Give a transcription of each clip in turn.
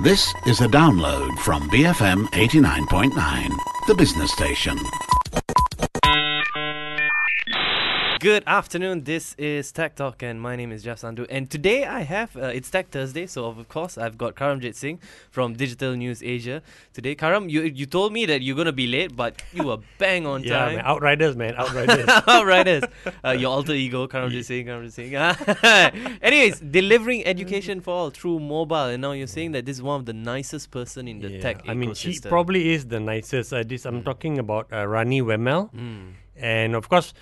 This is a download from BFM 89.9, the business station. Good afternoon, this is Tech Talk and my name is Jeff Sandhu, and today I have, it's Tech Thursday, so of course I've got Karamjit Singh from Digital News Asia. Today, Karam, you told me that you're going to be late, but you were bang on Yeah, time. man, Outriders, man, Outriders. Outriders. Your alter ego, Karamjit Singh. Anyways, delivering education for all through mobile, and now you're saying that this is one of the nicest person in the tech ecosystem. I mean, she probably is the nicest. I'm talking about Rani Wemmel. And of course,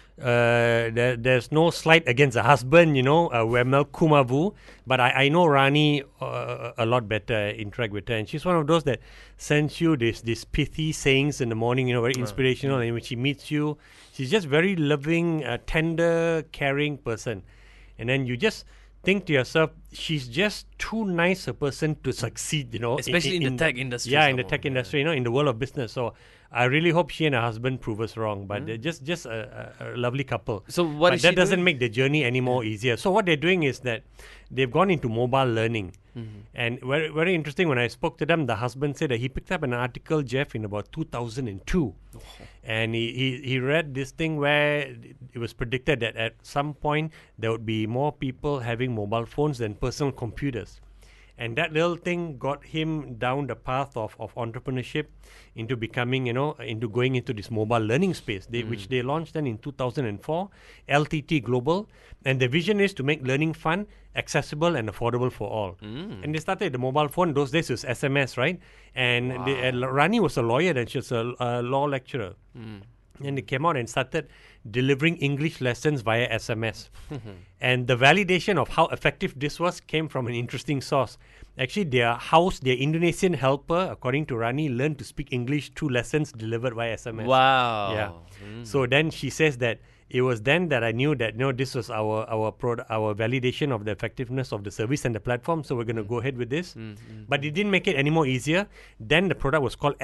there's no slight against the husband, Wemmel Kumavu. But I know Rani a lot better, interact with her. And she's one of those that sends you these pithy sayings in the morning, very inspirational. And when she meets you, she's just very loving, tender, caring person. And then you just think to yourself, she's just too nice a person to succeed, especially in the tech industry. Yeah, in the tech industry, in the world of business. So I really hope she and her husband prove us wrong. But they're just a lovely couple. So that doesn't make the journey any more easier. So what they're doing is that they've gone into mobile learning. And very, very interesting, when I spoke to them, the husband said that he picked up an article, Jeff, in about 2002. And he read this thing where it was predicted that at some point there would be more people having mobile phones than personal computers. And that little thing got him down the path of entrepreneurship into becoming, into going into this mobile learning space, which they launched then in 2004, LTT Global. And the vision is to make learning fun, accessible and affordable for all. And they started the mobile phone. Those days it was SMS, right? And Rani was a lawyer and she was a law lecturer. And they came out and started delivering English lessons via SMS. And the validation of how effective this was came from an interesting source. Actually, their Indonesian helper, according to Rani, learned to speak English through lessons delivered via SMS. Wow. Yeah. So then she says that it was then that I knew that this was our validation of the effectiveness of the service and the platform. So we're going to go ahead with this. But it didn't make it any more easier. Then the product was called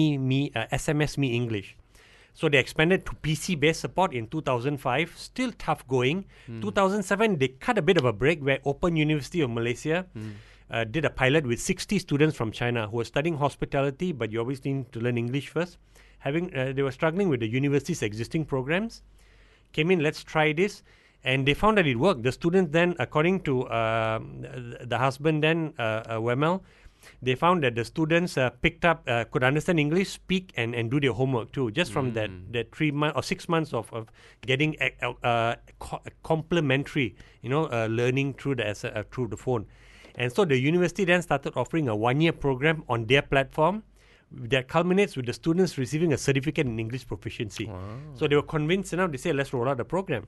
SMS Me English. So they expanded to PC-based support in 2005, still tough going. 2007, they cut a bit of a break where Open University of Malaysia did a pilot with 60 students from China who were studying hospitality, but you obviously need to learn English first. They were struggling with the university's existing programs. Came in, let's try this. And they found that it worked. The students then, according to the husband then, Wemmel, they found that the students could understand English, speak, and do their homework too, just from that 3 months or 6 months of getting complementary, learning through the phone. And so the university then started offering a 1-year program on their platform that culminates with the students receiving a certificate in English proficiency. Wow. So they were convinced enough, they said, let's roll out the program.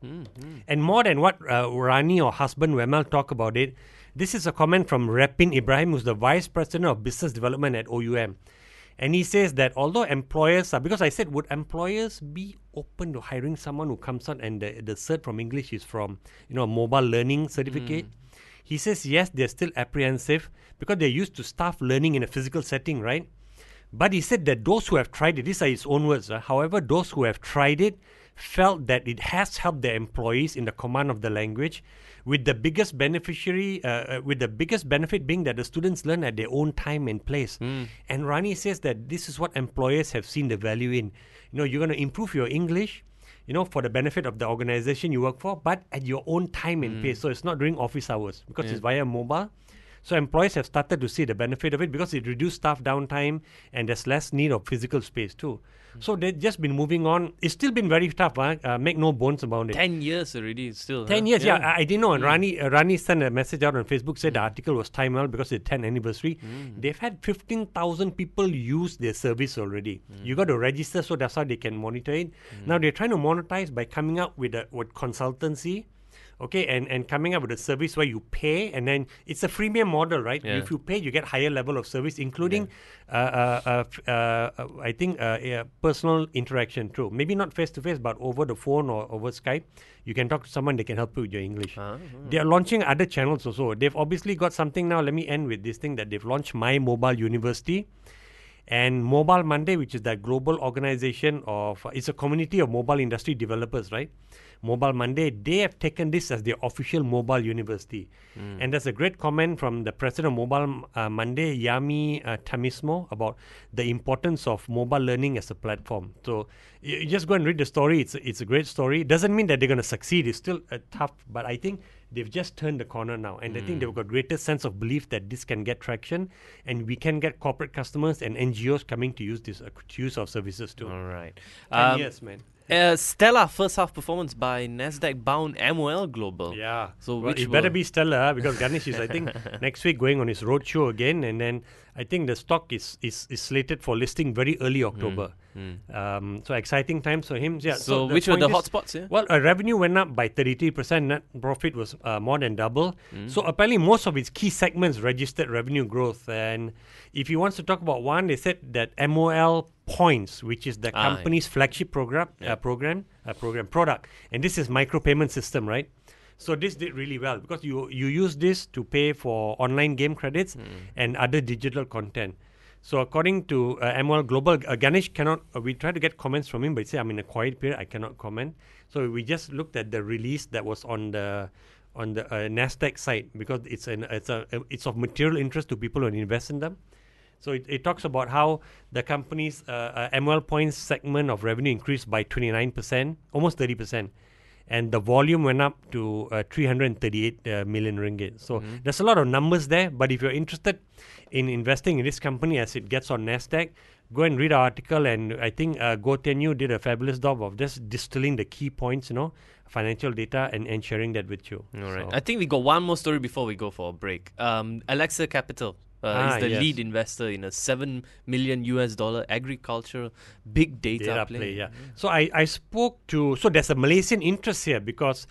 And more than what Rani or husband Wemmel talk about it, this is a comment from Repin Ibrahim, who's the Vice President of Business Development at OUM. And he says that although employers because I said, would employers be open to hiring someone who comes out and the cert from English is from, a mobile learning certificate? He says, yes, they're still apprehensive because they're used to staff learning in a physical setting, right? But he said that those who have tried it, these are his own words, however, those who have tried it felt that it has helped their employees in the command of the language, with the biggest benefit being that the students learn at their own time and place. And Rani says that this is what employers have seen the value in. You're going to improve your English, for the benefit of the organization you work for, but at your own time and pace. So it's not during office hours because it's via mobile. So employees have started to see the benefit of it because it reduced staff downtime and there's less need of physical space too. So they've just been moving on. It's still been very tough, make no bones about it. 10 years already still. 10 years, yeah. I didn't know. And Rani sent a message out on Facebook, said the article was timed well because it's 10th anniversary. They've had 15,000 people use their service already. You got to register, so that's how they can monitor it. Now they're trying to monetize by coming up with consultancy. Okay, and coming up with a service where you pay, and then it's a freemium model, right? Yeah. If you pay, you get higher level of service, including, I think, personal interaction too. Maybe not face-to-face, but over the phone or over Skype. You can talk to someone, they can help you with your English. They are launching other channels also. They've obviously got something now. Let me end with this thing that they've launched My Mobile University. And Mobile Monday, which is that global organization of, it's a community of mobile industry developers, right? Mobile Monday, they have taken this as their official mobile university. And there's a great comment from the president of Mobile Monday, Yami Tamismo, about the importance of mobile learning as a platform. So you just go and read the story. It's a great story. It doesn't mean that they're going to succeed. It's still tough, but I think they've just turned the corner now. And I think they've got greater sense of belief that this can get traction, and we can get corporate customers and NGOs coming to use this, to use our services too. All right. 10 years, man. Stellar first half performance by Nasdaq bound MOL Global. Yeah. So well, which it better be stellar because Ganesh is, I think, next week going on his roadshow again, and then I think the stock is slated for listing very early October. So exciting times for him. Yeah. So which were the hotspots? Yeah. Well, revenue went up by 33%. Net profit was more than double. So apparently most of its key segments registered revenue growth. And if he wants to talk about one, they said that MOL Points, which is the company's flagship product, and this is micropayment system, right? So this did really well because you use this to pay for online game credits and other digital content. So according to MOL Global, Ganesh cannot. We tried to get comments from him, but he said, "I'm in a quiet period. I cannot comment." So we just looked at the release that was on the Nasdaq site because it's of material interest to people who invest in them. So it talks about how the company's MOL Points segment of revenue increased by 29%, almost 30%. And the volume went up to 338 million ringgit. So there's a lot of numbers there. But if you're interested in investing in this company as it gets on Nasdaq, go and read our article. And I think Goh Tian Yu did a fabulous job of just distilling the key points, financial data and sharing that with you. All right. So. I think we got one more story before we go for a break. Alexa Capital. Is the lead investor in a $7 million agricultural big data play. Yeah. So I spoke to, so there's a Malaysian interest here because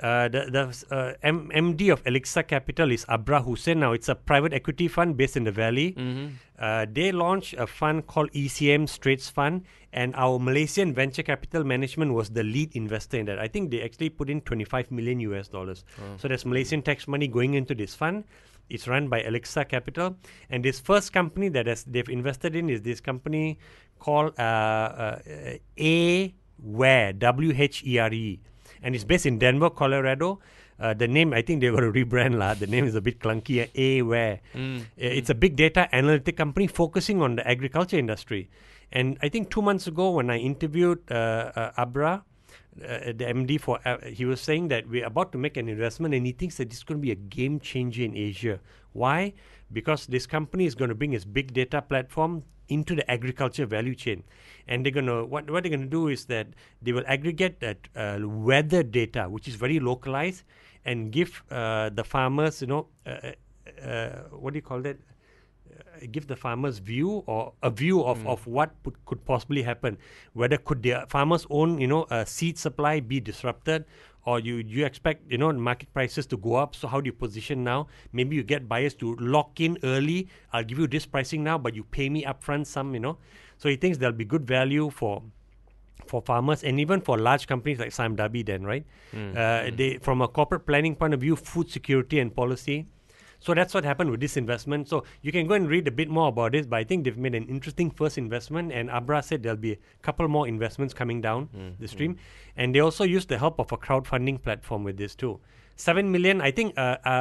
the MD of Alexa Capital is Abra Hussein. Now it's a private equity fund based in the Valley. They launched a fund called ECM Straits Fund, and our Malaysian venture capital management was the lead investor in that. I think they actually put in $25 million. So there's Malaysian tax money going into this fund. It's run by Alexa Capital, and this first company that they've invested in is this company called Aware, WHERE, and it's based in Denver, Colorado. The name, I think they're going to rebrand. The name is a bit clunky. Aware. It's a big data analytic company focusing on the agriculture industry. And I think 2 months ago when I interviewed Abra, the MD he was saying that we're about to make an investment and he thinks that this is going to be a game changer in Asia. Why? Because this company is going to bring its big data platform into the agriculture value chain, and they're going to what they're going to do is that they will aggregate that weather data, which is very localized, and give the farmers, what do you call that? Give the farmers a view of what could possibly happen. Whether could the farmers' own seed supply be disrupted, or you expect market prices to go up. So how do you position now? Maybe you get buyers to lock in early. I'll give you this pricing now, but you pay me upfront some. So he thinks there'll be good value for farmers and even for large companies like Sime Darby. Then right, they from a corporate planning point of view, food security and policy. So that's what happened with this investment. So you can go and read a bit more about it, but I think they've made an interesting first investment, and Abra said there'll be a couple more investments coming down the stream. And they also used the help of a crowdfunding platform with this too. 7 million, I think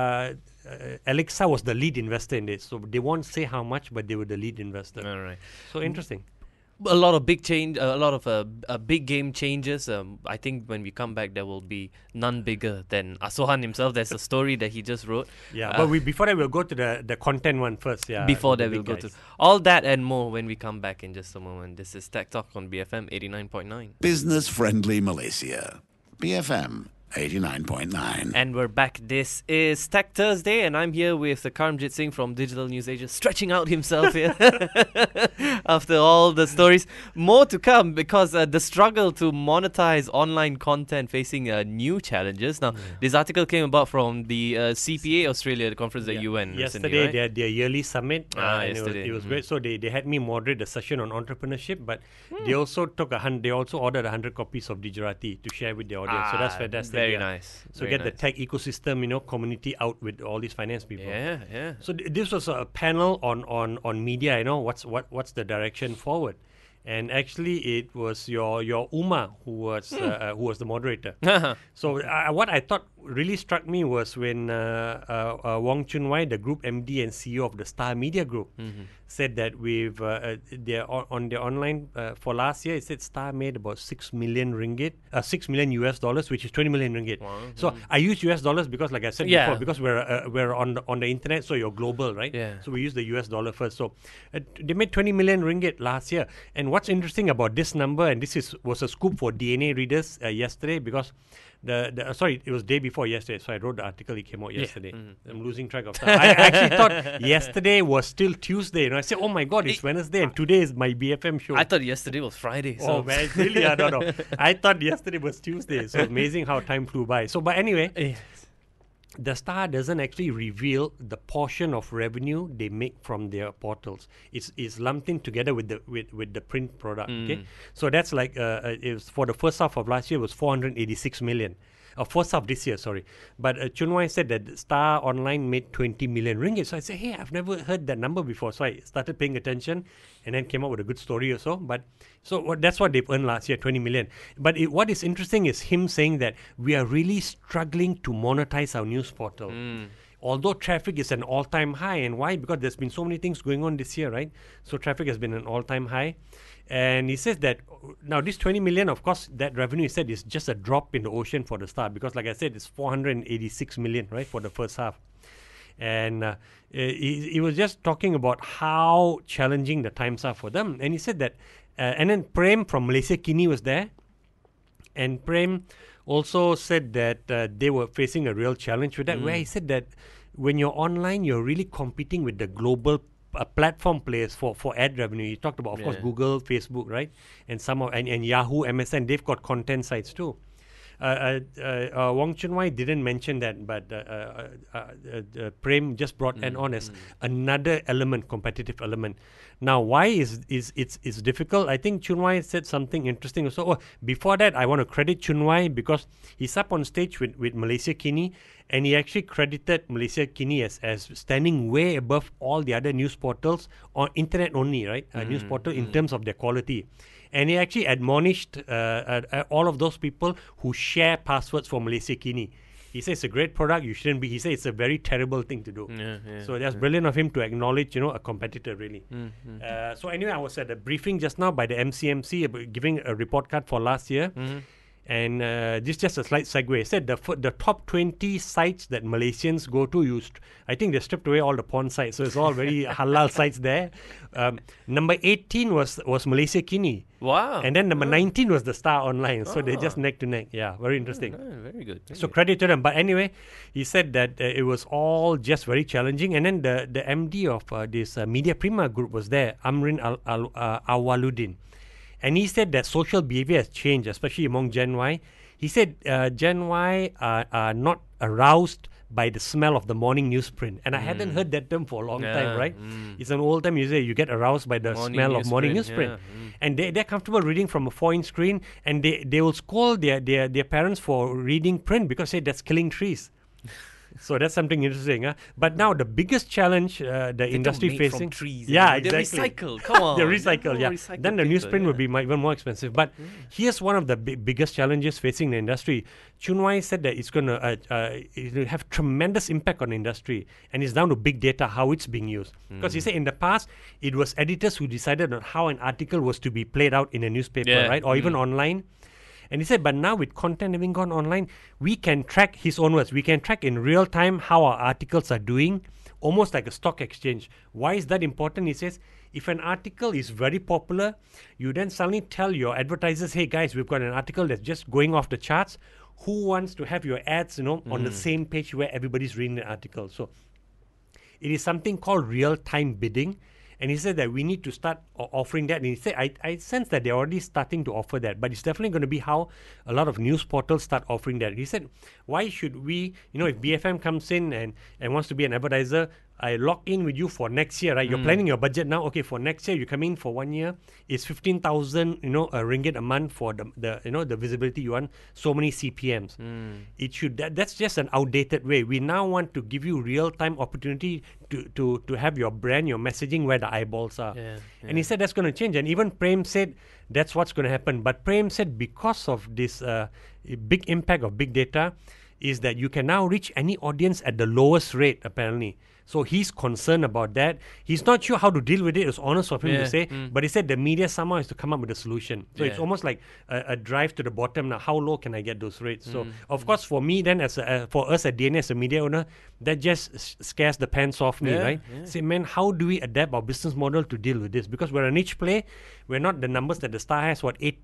Alexa was the lead investor in this. So they won't say how much, but they were the lead investor. All right. So interesting. A lot of big change, a lot of big game changes. I think when we come back, there will be none bigger than Asohan himself. There's a story that he just wrote. Yeah, but before that, we'll go to the content one first. Yeah. Before that, we'll go to all that and more when we come back in just a moment. This is Tech Talk on BFM 89.9. Business Friendly Malaysia. BFM 89.9. And we're back. This is Tech Thursday, and I'm here with Karamjit Singh from Digital News Asia, stretching out himself here after all the stories. More to come because the struggle to monetize online content facing new challenges. Now, this article came about from the CPA Australia, the conference that you went yesterday. Recently, right? They had their yearly summit. Yesterday. It was great. So they had me moderate the session on entrepreneurship, but they also ordered 100 copies of Digerati to share with the audience. So that's fantastic. Very nice. So Very get the nice. tech ecosystem, community out with all these finance people. Yeah. So this was a panel on media. What's the direction forward, and actually it was your Uma who was the moderator. So what I thought really struck me was when Wong Chun Wai, the group MD and CEO of the Star Media Group, said that we've on their online for last year, it said Star made about 6 million ringgit, 6 million US dollars, which is 20 million ringgit. Wow. So I use US dollars because, like I said Yeah. before, because we're on the internet, so you're global, right? Yeah. So we use the US dollar first. So they made 20 million ringgit last year. And what's interesting about this number, and this was a scoop for DNA readers yesterday, because it was day before yesterday, so I wrote the article. It came out yesterday. I'm losing track of time. I actually thought yesterday was still Tuesday. I said, oh my God, it's Wednesday, and today is my BFM show. I thought yesterday was Friday. So. Oh man, really? No. I thought yesterday was Tuesday. So amazing how time flew by. So, but anyway, Yes. the Star doesn't actually reveal the portion of revenue they make from their portals. It's lumped in together with the print product. Okay, so that's like it was for the first half of last year, it was 486 million. First half this year, sorry. But Chun Wai said that Star Online made 20 million ringgit. So I said, hey, I've never heard that number before. So I started paying attention and then came up with a good story or so. But that's what they've earned last year, 20 million. But what is interesting is him saying that we are really struggling to monetize our news portal. Although traffic is an all-time high. And why? Because there's been so many things going on this year, right? So traffic has been an all-time high. And he says that now this 20 million, of course, that revenue, he said, is just a drop in the ocean for the Star, because like I said, it's 486 million, right, for the first half. And he was just talking about how challenging the times are for them. And he said that, and then Prem from Malaysia Kini was there. And Prem also said that they were facing a real challenge with that, where he said that when you're online, you're really competing with the global platform players for ad revenue. You talked about, of course, Google, Facebook, right? And and Yahoo, MSN, they've got content sites too. Wong Chun Wai didn't mention that, but Prem just brought that on as another element, competitive element. Now, why is it's difficult? I think Chun Wai said something interesting. So before that, I want to credit Chun Wai because he's up on stage with Malaysia Kini, and he actually credited Malaysia Kini as standing way above all the other news portals on internet only, right? News portal in terms of their quality. And he actually admonished all of those people who share passwords for Malaysia Kini. He says it's a great product, you shouldn't be. He says it's a very terrible thing to do. So that's brilliant of him to acknowledge, a competitor, really. So anyway, I was at a briefing just now by the MCMC giving a report card for last year. And this is just a slight segue. It said the top 20 sites that Malaysians go to, I think they stripped away all the porn sites, so it's all very halal sites there. Number 18 was Malaysia Kini. Wow. And then number 19 was the Star Online. So they're just neck to neck. Yeah, very interesting. Very good. So credit to them. But anyway, he said that it was all just very challenging. And then the MD of this Media Prima group was there, Amrin Awaluddin. And he said that social behavior has changed, especially among Gen Y. He said Gen Y are not aroused by the smell of the morning newsprint. And I hadn't heard that term for a long time, right? It's an old time you get aroused by the smell of morning newsprint. And they're comfortable reading from a 4-inch screen, and they will scold their parents for reading print because that's killing trees. So that's something interesting. But now the biggest challenge the industry made facing... from trees. Yeah, They're exactly. recycled. Come on. They're recycled, yeah. Recycled Then the paper, newsprint would be even more expensive. But here's one of the biggest challenges facing the industry. Chun Wai said that it's going to have tremendous impact on the industry, and it's down to big data, how it's being used. Because he said in the past, it was editors who decided on how an article was to be played out in a newspaper, right? Or even online. And he said, but now with content having gone online, we can track, his own words, we can track in real time how our articles are doing, almost like a stock exchange. Why is that important? He says, if an article is very popular, you then suddenly tell your advertisers, hey guys, we've got an article that's just going off the charts. Who wants to have your ads, on the same page where everybody's reading the article? So it is something called real-time bidding. And he said that we need to start offering that. And he said, I sense that they're already starting to offer that. But it's definitely going to be how a lot of news portals start offering that. He said, why should we, if BFM comes in and wants to be an advertiser, I lock in with you for next year, right? You're planning your budget now. Okay, for next year, you come in for 1 year. It's 15,000, ringgit a month for the visibility you want. So many CPMs. It should that's just an outdated way. We now want to give you real time opportunity to have your brand, your messaging where the eyeballs are. And he said that's going to change. And even Prem said that's what's going to happen. But Prem said because of this big impact of big data, is that you can now reach any audience at the lowest rate, apparently. So he's concerned about that. He's not sure how to deal with it. It's honest of him to say. But he said the media somehow has to come up with a solution. So it's almost like a drive to the bottom now. How low can I get those rates? So, of course, for me then, for us at DNA as a media owner, that just scares the pants off me, right? Say, man, how do we adapt our business model to deal with this? Because we're a niche play. We're not the numbers that the Star has,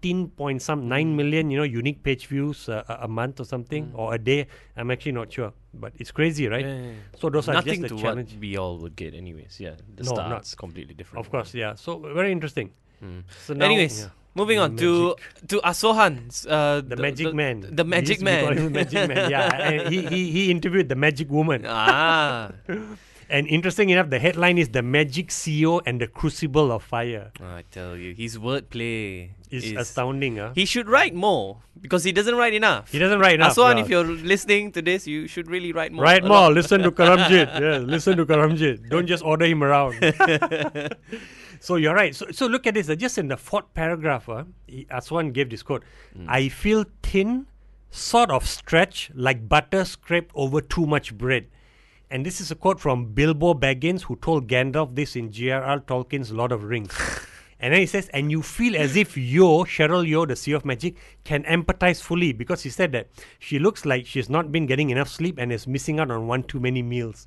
9 million, unique page views a month or something, or a day. I'm actually not sure. But it's crazy, right? So those Nothing are just the to challenge. what we all would get anyways. Yeah, the No, Star's completely different. Of course, yeah. So very interesting. So now, Anyways, moving on to Asohan. the Magic Man. The Magic We used to call Man. him the Magic Man. Yeah, and he interviewed the Magic Woman. And interesting enough, the headline is "The Magic CEO and the Crucible of Fire." I tell you, his wordplay It's astounding, huh? He should write more because he doesn't write enough. He doesn't write enough. Asohan, if you're listening to this, you should really write more. Write more. Listen to Karamjit. Yeah, listen to Karamjit. Don't just order him around. So you're right. So look at this. Just in the fourth paragraph, Aswan gave this quote. I feel thin, sort of stretched like butter scraped over too much bread. And this is a quote from Bilbo Baggins, who told Gandalf this in J.R.R. Tolkien's Lord of the Rings. And then he says, and you feel as if Cheryl Yeo, the CEO of Magic, can empathize fully, because he said that she looks like she's not been getting enough sleep and is missing out on one too many meals.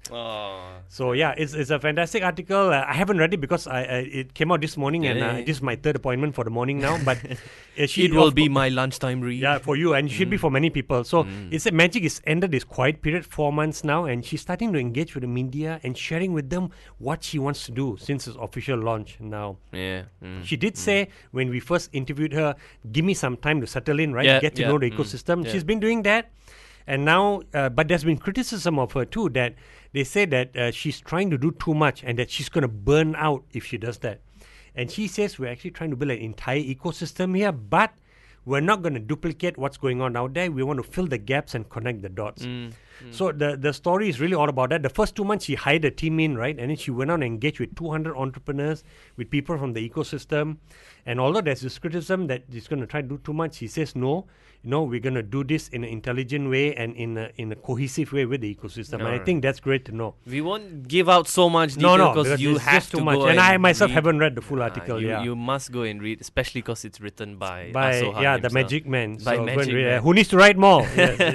So yeah, it's a fantastic article. I haven't read it because it came out this morning, and this is my third appointment for the morning now. But it will be my lunchtime read. Yeah, for you, and it should be for many people. So it's that Magic is ended this quiet period, 4 months now, and she's starting to engage with the media and sharing with them what she wants to do since its official launch now. She did say when we first interviewed her, give me some time to settle in, right? Get to know the ecosystem. She's been doing that. And now, but there's been criticism of her too, that they say that she's trying to do too much and that she's going to burn out if she does that. And she says we're actually trying to build an entire ecosystem here, but we're not going to duplicate what's going on out there. We want to fill the gaps and connect the dots. So the story is really all about that. The first 2 months, she hired a team in, right? And then she went out and engaged with 200 entrepreneurs, with people from the ecosystem. And although there's this criticism that she's going to try to do too much, she says, no, we're going to do this in an intelligent way and in a cohesive way with the ecosystem. And I think that's great to know. We won't give out so much detail because you it's have just to too much. go And I myself read. haven't read the full article. You must go and read, especially because it's written by Asohan the himself. Magic Man. By So go and Magic read it. Man. Who needs to write more?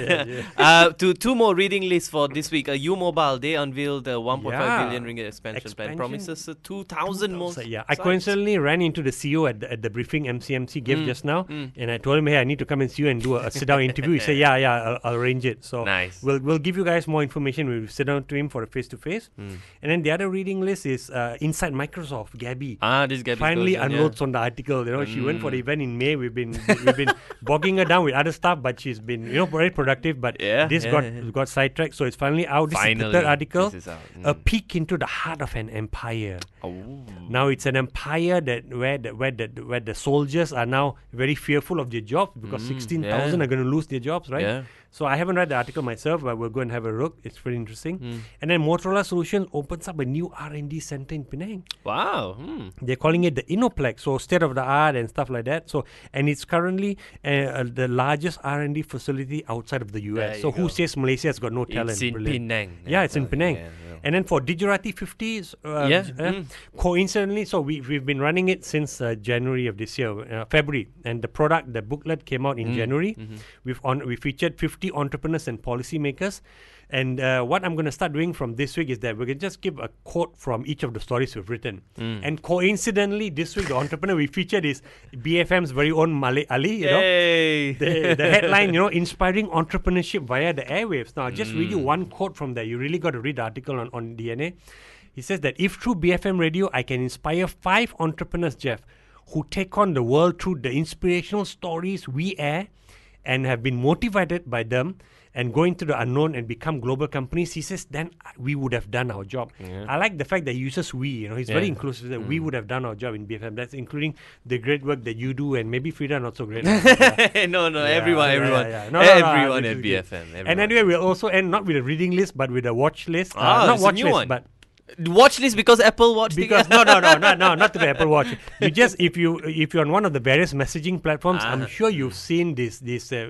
Yes. Two more reading lists for this week. U-Mobile, they unveiled the 1.5 billion ringgit expansion plan. Promises 2,000 more. Yeah, I coincidentally ran into the CEO at the briefing MCMC gave just now, and I told him, hey, I need to come and see you and do a sit-down interview. He said, yeah, I'll arrange it. So nice. We'll give you guys more information when we sit down to him for a face-to-face. And then the other reading list is Inside Microsoft, Gabby. This Gabby finally unloads on the article. She went for the event in May. We've been bogging her down with other stuff, but she's been very productive. But this got sidetracked, so it's finally out. This is the third article. A peek into the heart of an empire. Now it's an empire where the soldiers are now very fearful of their jobs because 16,000 are going to lose their jobs, right? Yeah. So I haven't read the article myself, but we'll go and have a look. It's very interesting. And then Motorola Solutions opens up a new R&D center in Penang. Wow. They're calling it the Innoplex, so state of the art and stuff like that. So, and it's currently the largest R&D facility outside of the US. So who says Malaysia has got no talent? It's in Penang. Yeah, it's in Penang. And then for Digirati 50, coincidentally, so we've been running it since January of this year, February, and the booklet came out in January. We featured 50 entrepreneurs and policymakers. And what I'm going to start doing from this week is that we're going to just give a quote from each of the stories we've written. And coincidentally, this week, the entrepreneur we featured is BFM's very own Malik Ali. The headline, inspiring entrepreneurship via the airwaves. Now, I'll just read you one quote from there. You really got to read the article on DNA. He says that if through BFM radio, I can inspire 5 entrepreneurs, Jeff, who take on the world through the inspirational stories we air and have been motivated by them, and go into the unknown and become global companies, he says, then we would have done our job. I like the fact that he uses we. You know, he's very inclusive. That we would have done our job in BFM. That's including the great work that you do, and maybe Frida not so great. No, everyone at BFM. And anyway, we'll also end not with a reading list, but with a watch list. Not watch a new list, one. but Watch list because Apple Watch. because no, not to the Apple Watch. You just if you're on one of the various messaging platforms, I'm sure you've seen this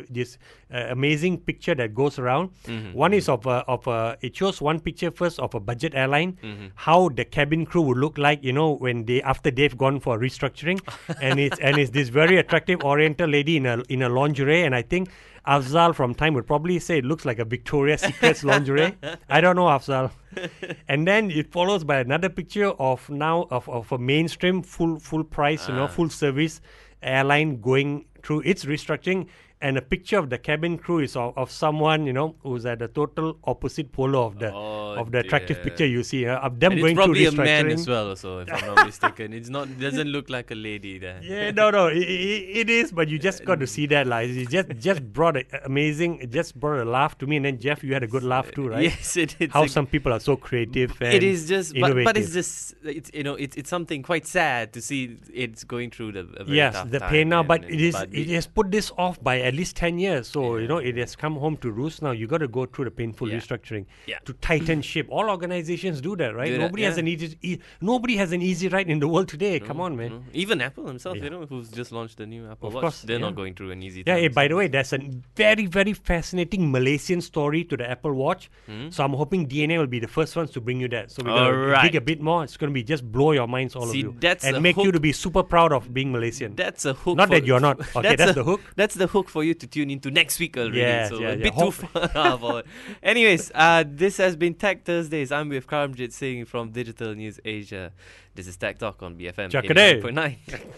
amazing picture that goes around. One is of it shows one picture first of a budget airline, how the cabin crew would look like, when after they've gone for restructuring, and it's this very attractive Oriental lady in a lingerie, and I think Afzal from Time would probably say it looks like a Victoria's Secret's lingerie. I don't know, Afzal. And then it follows by another picture of a mainstream full price, full service airline going through its restructuring, and a picture of the cabin crew is of someone who's at the total opposite polar of the attractive picture you see of them and going through restructuring. It's probably a man as well, also, if I'm not mistaken. It doesn't look like a lady there. Yeah, no, it is, but you just got to see that, like, it just brought it just brought a laugh to me. And then Jeff, you had a good laugh too, right? Yes, it is. How some people are so creative and it is just, innovative. but it's just, it's something quite sad to see it's going through a very tough the time pain now, but it has put this off by at least 10 years. So, it has come home to roost now. You got to go through the painful restructuring to tighten ship. All organizations do that, right? Nobody has an easy ride in the world today. Come on, man. No. Even Apple themselves, who's just launched the new Apple Watch. Course, they're not going through an easy time. Yeah, by the way, there's a very, very fascinating Malaysian story to the Apple Watch. So I'm hoping DNA will be the first ones to bring you that. So we're going to dig a bit more. It's going to be just blow your minds, all of you. And make you to be super proud of being Malaysian. That's a hook. Not that you're not. Okay, that's the hook. That's the hook for you to tune into next week already. A bit Hope. too far. Anyways, this has been Tech Thursdays. I'm with Karamjit Singh from Digital News Asia. This is Tech Talk on BFM 89.9.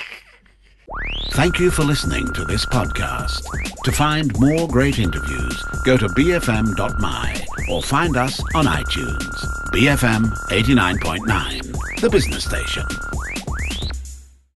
Thank you for listening to this podcast. To find more great interviews, go to bfm.my or find us on iTunes. BFM 89.9, the business station.